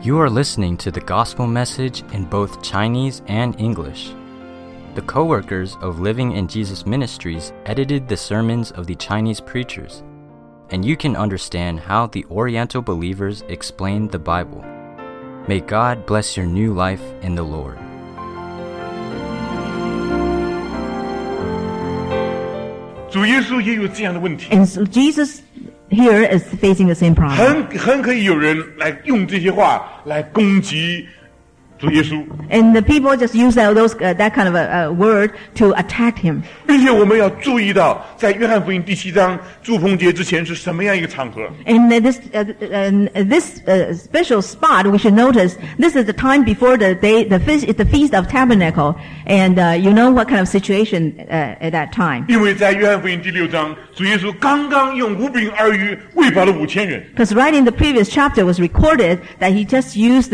You are listening to the gospel message in both Chinese and English. The co-workers of Living in Jesus Ministries edited the sermons of the Chinese preachers, and you can understand how the Oriental believers explained the Bible. May God bless your new life in the Lord. And so Jesus here is facing the same problem. 很可以有人来用这些话来攻击主耶稣。 And the people just use that kind of a word to attack him. 并且我们要注意到，在约翰福音第7章祝棚节之前是什么样一个场合？ And this special spot, we should notice this is the time before the Feast of Tabernacle, and you know what kind of situation at that time. 因为在约翰福音第6章，主耶稣刚刚用5饼2鱼喂饱了5000人。 Because right in the previous chapter was recorded that he just used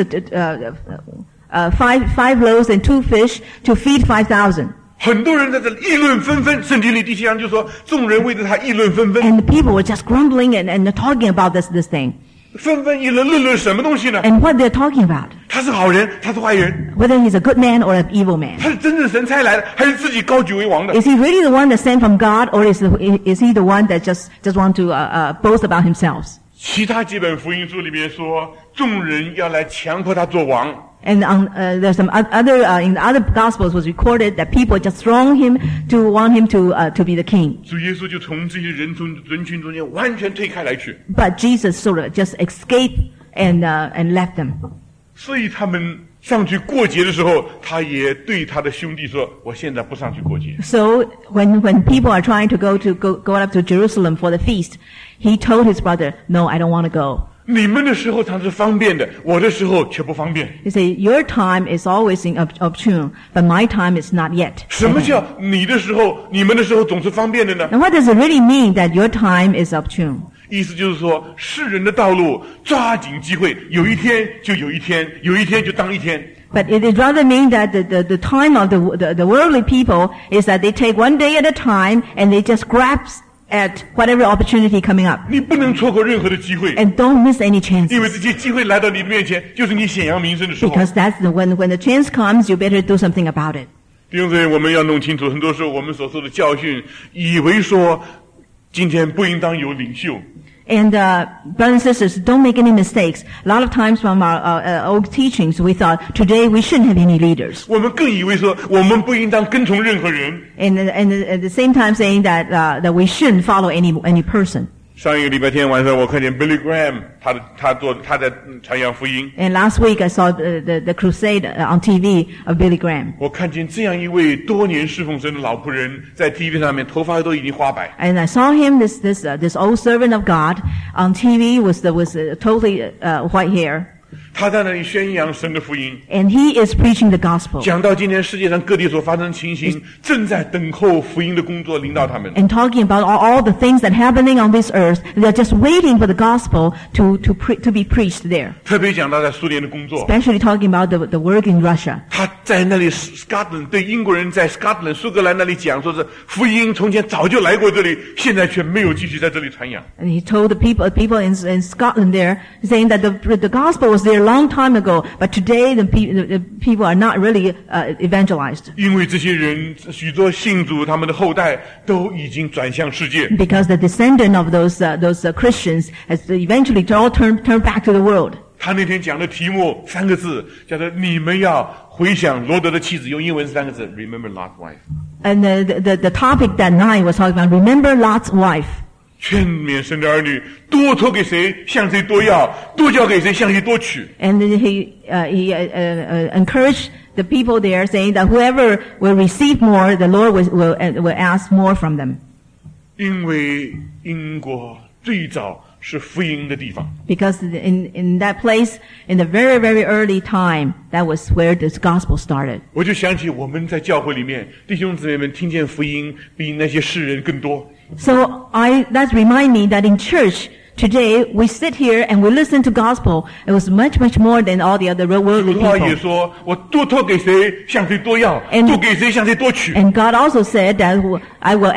five loaves and 2 fish to feed 5,000. 很多人在这里议论纷纷，圣经里第7章就说，众人为着他议论纷纷。 And the people were just grumbling and talking about this thing. 纷纷议论什么东西呢？ And what they're talking about. 他是好人，他是坏人。 Whether he's a good man or an evil man. 他是真正神差来的，还是自己高举为王的？ Is he really the one that's sent from God, or is he the one that just want to boast about himself? 其他几本福音书里面说，众人要来强迫他做王。 And there's some other in the other Gospels was recorded that people just throng him to want him to be the king. 主耶稣就从这些人群中间完全退开来去。 But Jesus sort of just escaped and left them. 所以他们上去过节的时候，他也对他的兄弟说：“我现在不上去过节。” So when people are trying to go up to Jerusalem for the feast, he told his brother, "No, I don't want to go." 你们的时候它是方便的，我的时候却不方便。 He said, "Your time is always opportune, but my time is not yet." 什么叫你的时候、你们的时候总是方便的呢？ And what does it really mean that your time is opportune? 意思就是说，世人的道路抓紧机会，有一天就有一天，有一天就当一天。 But it rather mean that the time of the worldly people is that they take one day at a time and they just grasp at whatever opportunity coming up. 你不能错过任何的机会， And don't miss any 因为 chances. 这些机会来到你的面前，就是你显扬名声的时候。 Because that's when the chance comes, you better do something about it. 弟兄姊妹，我们要弄清楚，很多时候我们所受的教训，以为说今天不应当有领袖。 And brothers and sisters, don't make any mistakes. A lot of times from our old teachings, we thought today we shouldn't have any leaders. 我们更以为说，我们不应当跟从任何人。 And at the same time saying that we shouldn't follow any person. 上一个礼拜天晚上，我看见 Billy Graham， 他在传扬福音。 And last week I saw the crusade on TV of Billy Graham. 我看见这样一位多年侍奉神的老仆人，在 TV 上面头发都已经花白。 And I saw him, this old servant of God, on TV was totally white hair. 他在那里宣扬神的福音， And he is preaching the gospel. 讲到今天世界上各地所发生的情形，正在等候福音的工作领导他们。 And talking about all the things that are happening on this earth, they're just waiting for the gospel to be preached there. 特别讲到在苏联的工作， Especially talking about the work in Russia. 他在那里 Scotland 对英国人在 Scotland 苏格兰那里讲，说是福音从前早就来过这里，现在却没有继续在这里传扬。 And he told the people in Scotland there, saying that the gospel was there a long time ago, but today the people are not really evangelized. 因为这些人许多信主，他们的后代都已经转向世界。 Because the descendant of those Christians has eventually all turned back to the world. 他那天讲的题目3个字，叫做你们要回想罗德的妻子，用英文是3个字 ，Remember Lot's wife。 And the topic that night was talking about remember Lot's wife. 劝勉神的儿女，多托给谁，向谁多要；多交给谁，向谁多取。 And he encouraged the people there, saying that whoever will receive more, the Lord will ask more from them. 因为英国最早是福音的地方， Because in that place, in the very, very early time, that was where this gospel started. 我就想起我们在教会里面，弟兄姊妹们听见福音比那些世人更多。 So that remind me that in church today we sit here and we listen to gospel. It was much more than all the other worldly 主话也 people. 说，我多托给谁，向谁多要； And- 多给谁，向谁多取。 And God also said that I will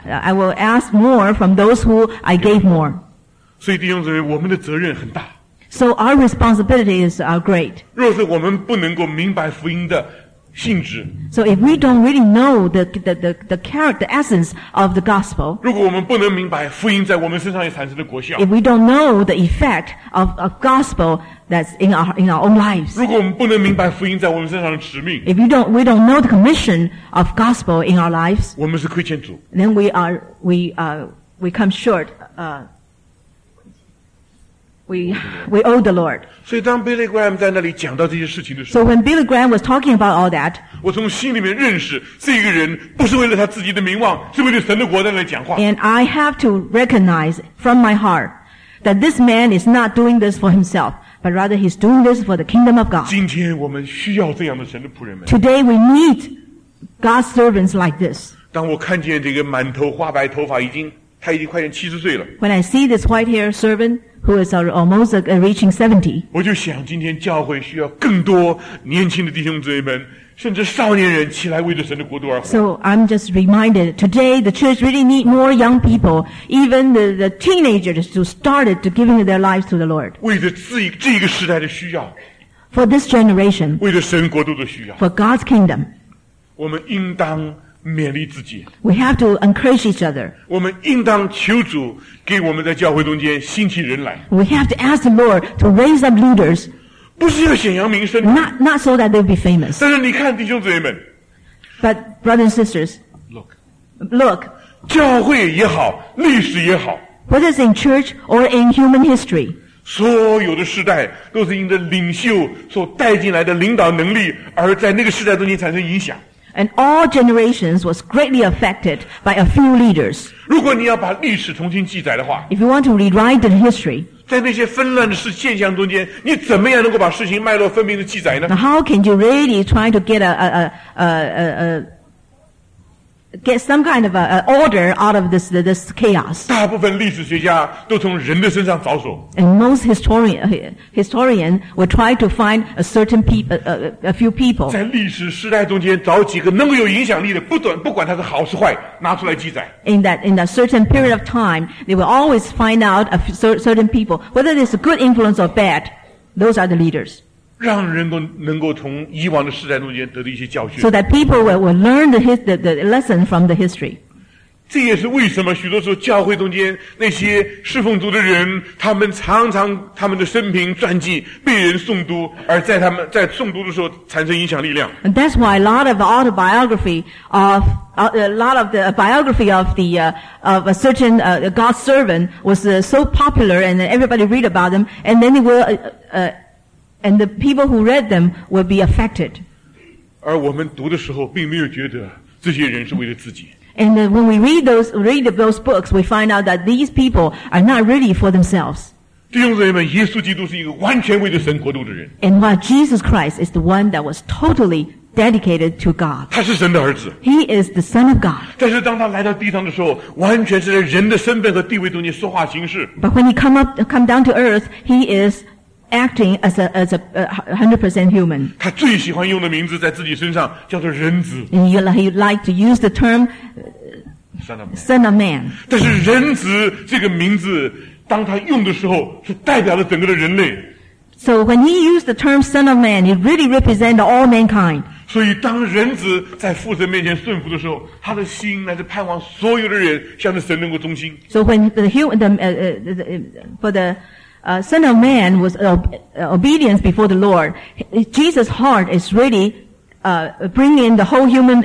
ask more from those who I gave more. 所以弟兄姊妹，我们的责任很大。 So our responsibilities are great. 若是我们不能够明白福音的性质， So if we don't really know the character, the essence of the gospel, 如果我们不能明白福音在我们身上也产生的果效， if we don't know the effect of gospel that's in our own lives, 如果我们不能明白福音在我们身上的使命， if we don't know the commission of gospel in our lives, 我们是亏欠主。 then we come short. We owe the Lord. 所以当 Billy Graham 在那里讲到这些事情的时 So 候， when Billy Graham was talking about all that, 我从心里面认识这个人不是为了他自己的名望，是为了神的国在那里讲话。 and I have to recognize from my heart that this man is not doing this for himself, but rather he's doing this for the kingdom of God. 今天我们需要这样的神的仆人们。 Today we need God's servants like this. 当我看见这个满头花白头发他已经快点70岁了， When I see this white-haired servant who is almost reaching 70, 我就想今天教会需要更多年轻的弟兄姊妹们，甚至少年人起来为着神的国度而活。 so I'm just reminded today the church really need more young people, even the teenagers, to start to giving their lives to the Lord. 为着这个时代的需要， For this generation, 为着神国度的需要， for God's kingdom, 我们应当勉励自己， we have to encourage each other. 我们应当求主给我们在教会中间兴起人来， We have to ask the Lord to raise up leaders, 不是要显扬名声， not so that they'll be famous. 但是你看弟兄姊妹们 But brothers and sisters, ，look， 教会也好，历史也好， whether it's in church or in human history, 所有的时代都是因着领袖所带进来的领导能力，而在那个时代中间产生影响。 and all generations was greatly affected by a few leaders. 如果你要把历史重新记载的话， If you want to rewrite the history, 在那些纷乱的现象中间，你怎么样能够把事情脉络分明的记载呢？ now how can you really try to get get some kind of a order out of this chaos? 大部分历史学家都从人的身上着手， And most historian will try to find a certain a few people. 在历史时代中间找几个能够有影响力的，不管他是好是坏，拿出来记载。 In that certain period of time, they will always find out certain people, whether there's a good influence or bad. Those are the leaders. 让人能够从以往的时代中间得到一些教训 So。that people will learn the lesson from the history. 这也是为什么许多时候教会中间那些侍奉主的人，他们常常他们的生平传记被人诵读，而在他们在诵读的时候产生影响力量。 And that's why a lot of autobiography of of a certain God's servant was so popular, and everybody read about them, and then and the people who read them will be affected. 而我们读的时候，并没有觉得这些人是为了自己。 And when we read those books, we find out that these people are not really for themselves. 弟兄姊妹们，耶稣基督是一个完全为着神国度的人， And while Jesus Christ is the one that was totally dedicated to God. 他是神的儿子。 He is the Son of God. 但是当他来到地上的时候，完全是在人的身份和地位中间说话行事。 But when he come down to earth, he is acting as a 100% human. 他最喜欢用的名字在自己身上叫做人子 And he like to use the term Son of Man. 但是人子这个名字，当他用的时候，是代表了整个的人类。 So when he used the term Son of Man, it really represents all mankind. 所以当人子在父神面前顺服的时候，他的心乃是盼望所有的人向着神能够忠心。 So when for the Son of Man was obedience before the Lord, Jesus' heart is really bringing the whole human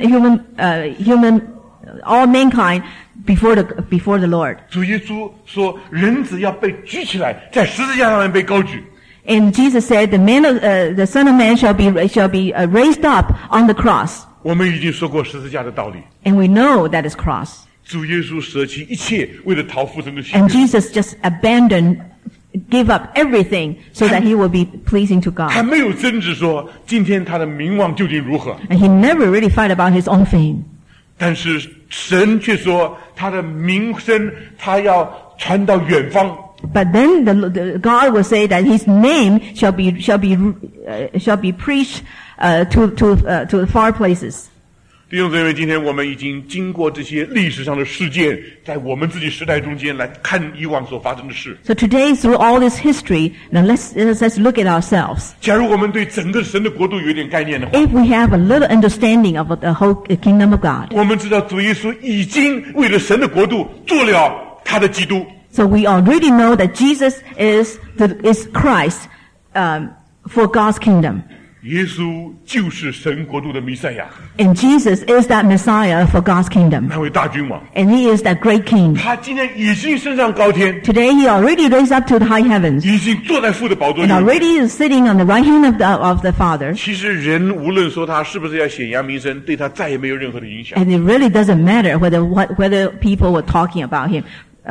all mankind before the Lord. 主耶稣说，人子要被举起来，在十字架上面被高举。 And Jesus said, the Son of Man shall be raised up on the cross. 我们已经说过十字架的道理。 And we know that is cross. 主耶稣舍弃一切，为了讨父神的喜 And 悦。 Jesus just give up everything so that he will be pleasing to 他 God. 没有争执说今天他的名望究竟如何， And he never really fight about his own fame. 但是神却说他的名声他要传到远方。 But then the God will say that his name shall be preached to far places. 弟兄姊妹，今天我们已经经过这些历史上的事件，在我们自己时代中间来看以往所发生的事。 So today, through all this history, now let's look at ourselves. 假如我们对整个神的国度有一点概念的话， If we have a little understanding of the whole kingdom of God, 我们知道主耶稣已经为了神的国度做了他的基督。 so we already know that Jesus is Christ for God's kingdom. 耶稣就是神国度的弥赛亚， And Jesus is that Messiah for God's kingdom. 那位大君王。 And he is that great king. 他今天已经升上高天， Today he already raised up to the high heavens 已经坐在父的宝座 and 上。 already is sitting on the right hand of the Father. 其实人无论说他是不是要显扬名声，对他再也没有任何的影响。 And it really doesn't matter whether people were talking about him,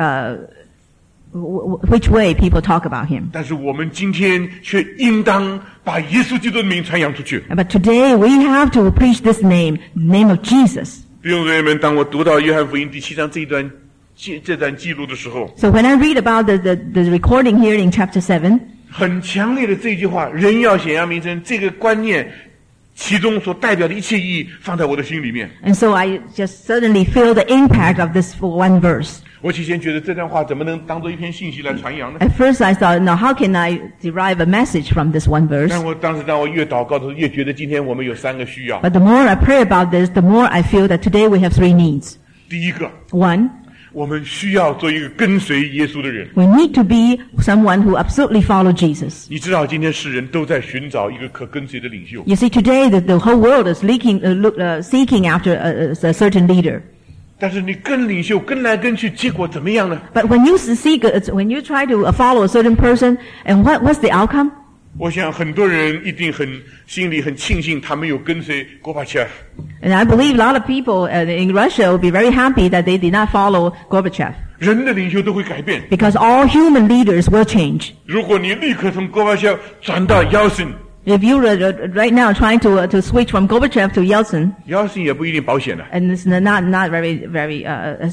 which way people talk about him. 但是我们今天却应当把耶稣基督的名传扬出去。 But today we have to preach this name, the name of Jesus. 弟兄姊妹们，当我读到约翰福音第7章这段记录的时候， So when I read about the recording here in chapter 7, 很强烈的这句话，人要显扬名声，这个观念其中所代表的一切意义放在我的心里面。 and so I just suddenly feel the impact of this one verse. 我起先觉得这段话怎么能当做一篇信息来传扬呢？ At first I thought, now how can I derive a message from this one verse? 但我当时当我越祷告的时候，越觉得今天我们有3个需要。 But the more I pray about this, the more I feel that today we have 3 needs. 第一个， One, 我们需要做一个跟随耶稣的人。 we need to be someone who absolutely follow Jesus. 你知道，今天世人都在寻找一个可跟随的领袖。 You see, today the whole world is seeking after a certain leader. 但是你跟领袖跟来跟去，结果怎么样呢？ But when you try to follow a certain person, and what's the outcome? 我想很多人一定心里很庆幸，他们有跟随戈巴乔。 And I believe a lot of people in Russia will be very happy that they did not follow Gorbachev, 人的领袖都会改变。 because all human leaders will change. 如果你立刻从戈巴乔转到姚森， If you right now trying to switch from Gorbachev to Yeltsin, 姚森也不一定保险的。 and it's not very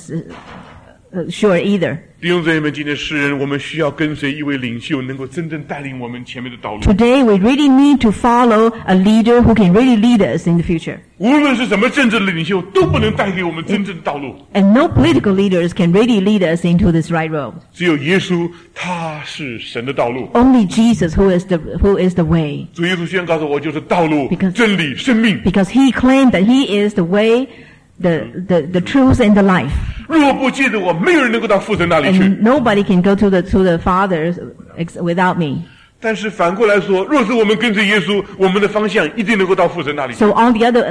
sure either. 弟兄姊妹们，今天世人我们需要跟随一位领袖，能够真正带领我们前面的道路。 Today we really need to follow a leader who can really lead us in the future. 无论是什么政治的领袖，都不能带给我们真正的道路。 And no political leaders can really lead us into this right road. 只有耶稣，他是神的道路。 Only Jesus who is the way. 主耶稣宣告说：“我就是道路、 Because- 真理、生命。 Because he claimed that he is the way, the truth and the life. 若不借着我，没有人能够到父神那里去。” And nobody can go to the Father without me. 但是反过来说，若是我们跟随耶稣，我们的方向一定能够到父神那里去。 So on the other,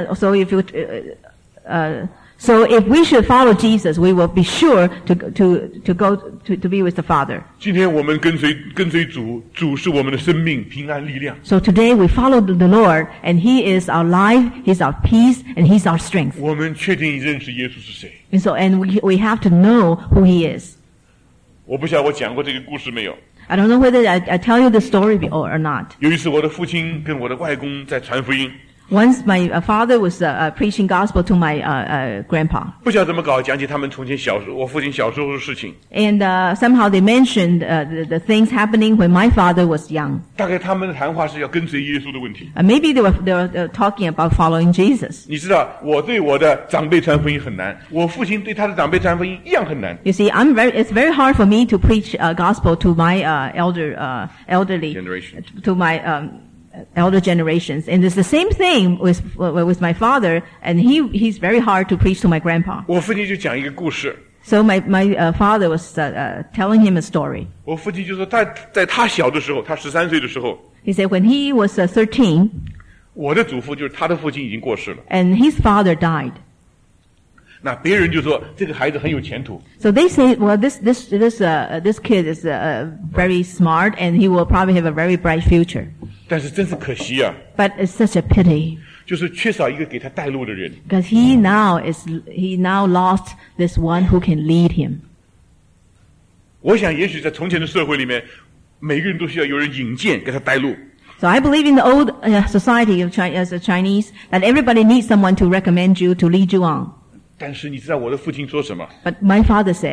so if we should follow Jesus, we will be sure to go to be with the Father. 今天我们跟随主，主是我们的生命、平安、力量。 So today we follow the Lord, and He is our life, He's our peace, and He's our strength. 我们确定认识耶稣是谁。 And we have to know who He is. 我不晓得我讲过这个故事没有。 I don't know whether I tell you the story or not. 有一次，我的父亲跟我的外公在传福音， Once my father was preaching gospel to my grandpa. 不晓得怎么搞，讲起他们从前我父亲小时候的事情。 And somehow they mentioned the things happening when my father was young. 大概他们的谈话是要跟随耶稣的问题。 Maybe they were talking about following Jesus. 你知道，我对我的长辈传福音很难，我父亲对他的长辈传福音一样很难。 You see, it's very hard for me to preach gospel to my elderly Generation. to my elder generations, and it's the same thing with my father, and he's very hard to preach to my grandpa. 我父亲就讲一个故事， So my father was telling him a story. 我父亲就说在他小的时候，他13岁的时候， He said when he was 13, 我的祖父就是他的父亲已经过世了。 and his father died. 那别人就说这个孩子很有前途， So they say, well, this kid is very smart, and he will probably have a very bright future. 但是真是可惜啊， But it's such a pity 就是缺少一个给他带路的人。 because he now lost this one who can lead him. 我想，也许在从前的社会里面，每个人都需要有人引荐给他带路。 So I believe in the old society of as a Chinese that everybody needs someone to recommend you, to lead you on. 但是你知道我的父亲说什么？ But my father said,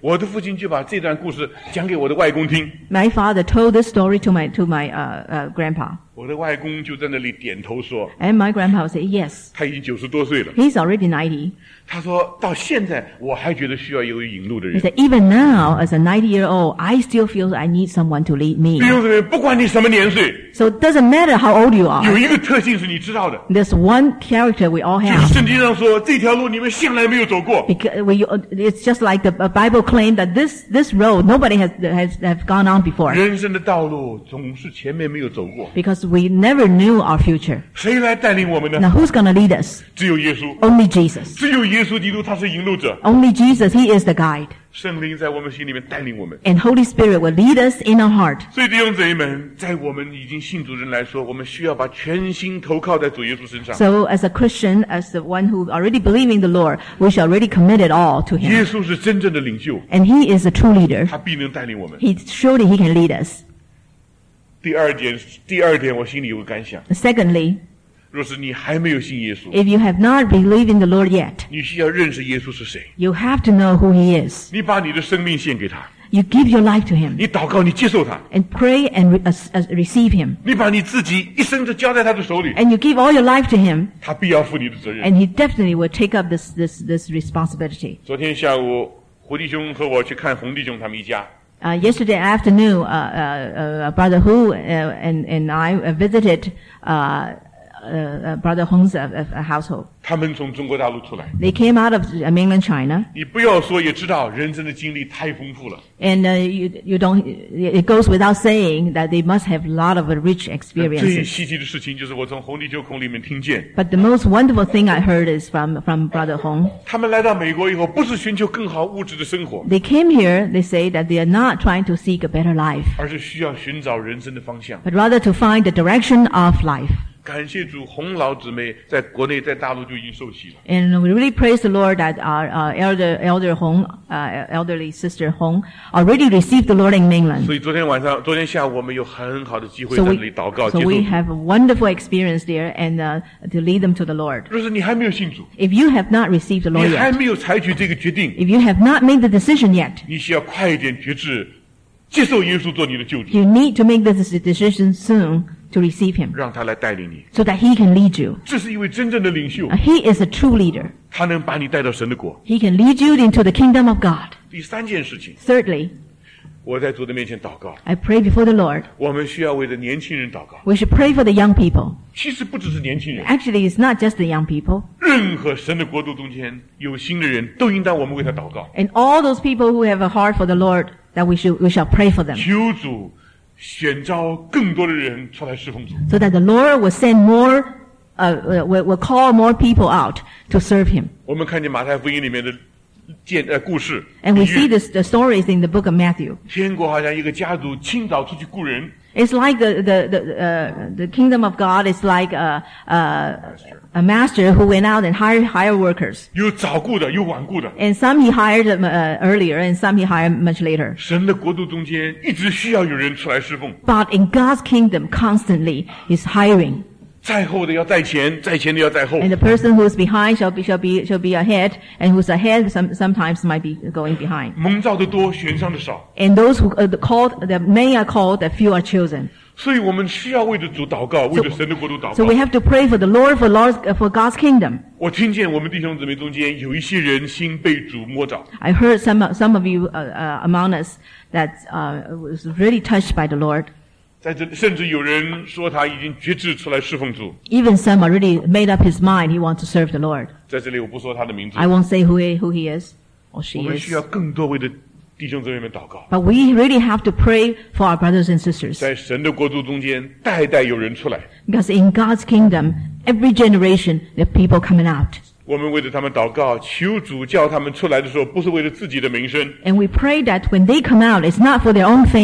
我的父亲就把这段故事讲给我的外公听， My father told this story to my grandpa. 我的外公就在那里点头说， And my grandpa said, yes. 他已经90多岁了。 He's already 90. 他说到现在我还觉得需要有引路的 He 人。 said, even now, as a 90-year-old, I still feel I need someone to lead me. 弟兄姊妹，不管你什么年岁， So it doesn't matter how old you 有 are. 一个特性是你知道的， There's one character we all 就是 have. 圣经上说这条路你们向来没有走过。 Because it's just like the Bible claimed that this road nobody have gone on before. 人生的道路总是前面没有走过， Because we never knew our future. 谁来带领我们呢？ Now who's going to lead us? 只有耶稣， Only Jesus. 只有耶稣基督，他是引路者。 Only Jesus, He is the guide. 圣灵在我们心里面带领我们。 And Holy Spirit will lead us in our heart. 所以弟兄姊妹们，在我们已经信主人来说，我们需要把全心投靠在主耶稣身上。 So as a Christian, as the one who already believe in the Lord, we shall already commit it all to 耶 Him. 稣是真正的领袖， And He is a true leader. 他必能带领我们。 Surely He can lead us. 第二点，我心里有个感想： Secondly, 若是你还没有信耶稣， if you have not believed in the Lord yet, 你需要认识耶稣是谁。 you have to know who He is. 你把你的生命献给他， You give your life to Him 你祷告，你接受他， and pray and receive Him. 你把你自己一生就交在他的手里， And you give all your life to Him, 他必要负你的责任。 and He definitely will take up this responsibility. 昨天下午，胡弟兄和我去看洪弟兄他们一家， Yesterday afternoon, Brother Hu and I visited Brother Hong's household. 他们从中国大陆出来。 They came out of mainland China, 你不要说也知道，人生的经历太丰富了。 and you don't. It goes without saying that they must have a lot of rich 最 experiences. 稀奇的事情就是我从洪弟兄口里面听见， But the most wonderful thing I heard is from Brother Hong. 他们来到美国以后，不是寻求更好物质的生活， They came here. They say that they are not trying to seek a better life, 而是需要寻找人生的方向。 but rather to find the direction of life. 感谢主，洪老姊妹在国内在大陆就已经受洗了。 And we really praise the Lord that our elder Hong, elderly sister Hong, already received the Lord in mainland. 所以昨天下午我们有很好的机会 So 在 we, 这里祷告 so 接受 we 主。 have a wonderful experience there and to lead them to the Lord. 若是你还没有信主， If you have not received the 你 Lord 还 yet, 没有采取这个决定， if you have not made the decision yet, 你需要快一点决志，接受耶稣做你的救主， you need to make this decision soon to receive Him 让他来带领你。 so that He can lead you. 这是一位真正的领袖， He is a true leader. 他能把你带到神的国。 He can lead you into the kingdom of God. 第三件事情， Thirdly, 我在主的面前祷告， I pray before the Lord. 我们需要为着年轻人祷告。 We should pray for the young people. 其实不只是年轻人， Actually, it's not just the young people. 任何神的国度中间有心的人都应当我们为他祷告， And all those people who have a heart for the Lord, that we shall pray for them, 求主选召更多的人出来侍奉主。 so that the Lord will send more, will call more people out to serve Him. 我们看见马太福音里面的故事， And we 比喻 see the stories in the book of Matthew. 天国好像一个家族清早出去雇人， It's like the kingdom of God is like a master who went out and hired workers. 有早雇的，有晚雇的。 And some he hired earlier, and some he hired much later. 神的国度中间一直需要有人出来侍奉， But in God's kingdom, constantly is hiring. 在后的要在前，在前的要在后。 And the person who's behind shall be ahead, and who's ahead sometimes might be going behind. 蒙召的多，选上的少， And those who the many are called, the few are chosen. 所以我们需要为着主祷告，为着神的国度祷 So we 告。 have to pray for the Lord, for God's kingdom. 我听见我们弟兄姊妹中间有一些人心被主摸着， I heard some of you among us that was really touched by the Lord. 在这里甚至有人说他已经决志出来侍奉主。 Even some already made up his mind he wants to serve the Lord. 在这里我不说他的名字， I won't say who he is or 我 she 们需 is. 要更多为着弟兄姊妹们祷告， But we really have to pray for our brothers and sisters. 在神的国度中间，代代有人出来， Because in God's kingdom, every generation, there are people coming out. 我们为着他们祷告，求主叫他们出来的时候，不是为了自己的名声， And we pray that when they come out, it's not for their own fame,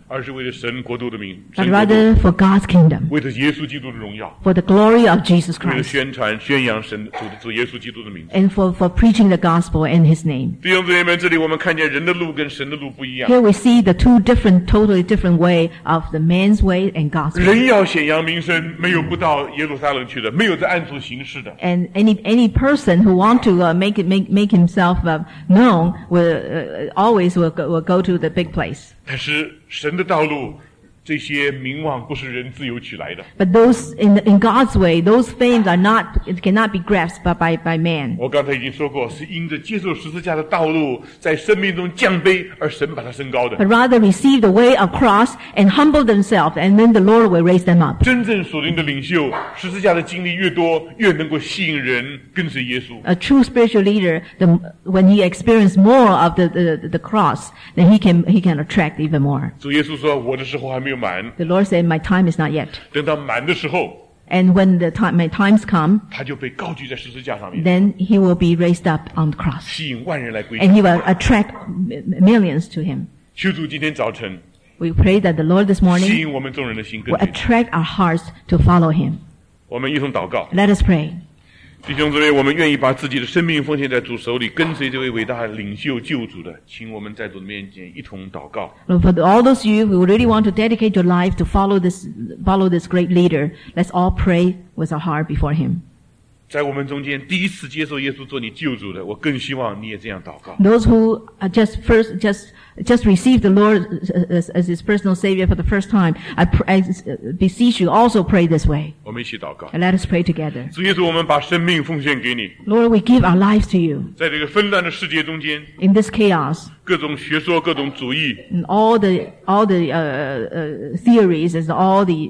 而是为了神国度的名， but 神国度 rather for God's kingdom, 为了耶稣基督的荣耀， for the glory of Jesus 为了 Christ, 宣传宣扬神主耶稣基督的名字。 and for preaching the gospel in His name. 弟兄姊妹们，这里我们看见人的路跟神的路不一样。 Here we see the two totally different way of the man's way and God's way. 人要显扬名声，没有不到耶路撒冷去的，没有在暗处行事的。 And any person who want to make himself known will always will go to the big place. 但是神的道路，这些名望不是人自由取来的。 But those in God's way, those things cannot be grasped by man. 我刚才已经说过，是因着接受十字架的道路，在生命中降卑，而神把它升高的。 But rather receive the way of cross and humble themselves, and then the Lord will raise them up. 真正属灵的领袖，十字架的经历越多，越能够吸引人跟随耶稣。 A true spiritual leader, when he experiences more of the cross, then he can attract even more. 主耶稣说：“我的时候还没有满， The Lord said, "My time is not yet." 等到满的时候， And when my times come, 他就被高举在十字架上面， then he will be raised up on the cross, 吸引万人来归 and 向。 he will attract millions to him. 求主今天早晨 We pray that the Lord this 吸 morning 引我们众人的心跟 will 随他。 attract our hearts to follow him. 我们一同祷告， Let us pray. 弟兄姊妹，我们愿意把自己的生命奉献在主手里，跟随这位伟大的领袖救主的，请我们在主的面前一同祷告。 Lord, for all those of you who really want to dedicate your life to follow this great leader, let's all pray with our heart before him. 在我们中间第一次接受耶稣做你救主的，我更希望你也这样祷告。 Those who just received the Lord as his personal Savior for the first time, I beseech you also pray this way. 我们一起祷告。 And let us pray together. 主耶稣，我们把生命奉献给你， Lord, we give our lives to you 在这个纷乱的世界中间， in this chaos, 各种学说、各种主义， and all the theories and all the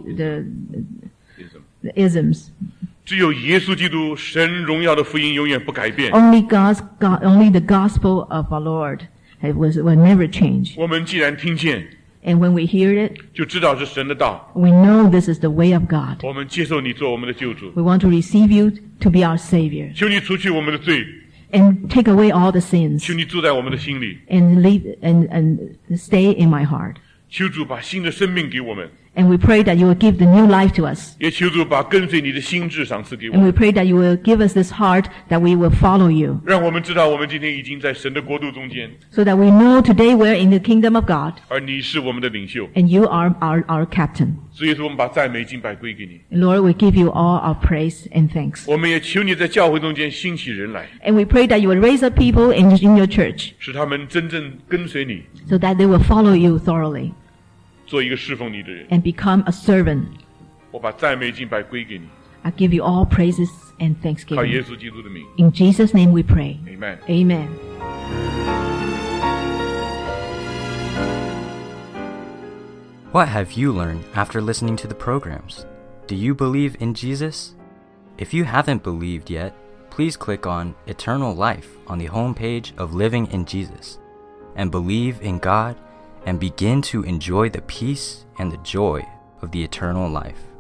isms. 只有耶稣基督神荣耀的福音永远不改变。 Only the gospel of our Lord will never change. 我们既然听见， And when we hear it, 就知道是神的道。 we know this is the way of God. 我们接受你做我们的救主， We want to receive you to be our Savior 求你除去我们的罪， and take away all the sins 求你住在我们的心里， and stay in my heart. 求主把新的生命给我们， And we pray that you will give the new life to us. 也求主把跟随你的心智赏赐给我 And we 们， pray that you will give us this heart that we will follow you, 让我们知道我们今天已经在神的国度中间， so that we know today we're in the kingdom of God 而你是我们的领袖。 and you are our captain. 所以说，我们把赞美敬拜归给你。 And Lord, we give you all our praise and thanks. 我们也求你在教会中间兴起人来， And we pray that you will raise up people in your church 使他们真正跟随你， so that they will follow you thoroughly 做一个侍奉你的人。 and become a servant. 我把赞美敬拜归给你， I give you all praises and 靠耶 thanksgiving. 稣基督的名 In Jesus' name we pray. ，Amen。 Amen. What have you learned after listening to the programs? Do you believe in Jesus? If you haven't believed yet, please click on Eternal Life on the homepage of Living in Jesus and believe in God and begin to enjoy the peace and the joy of the eternal life.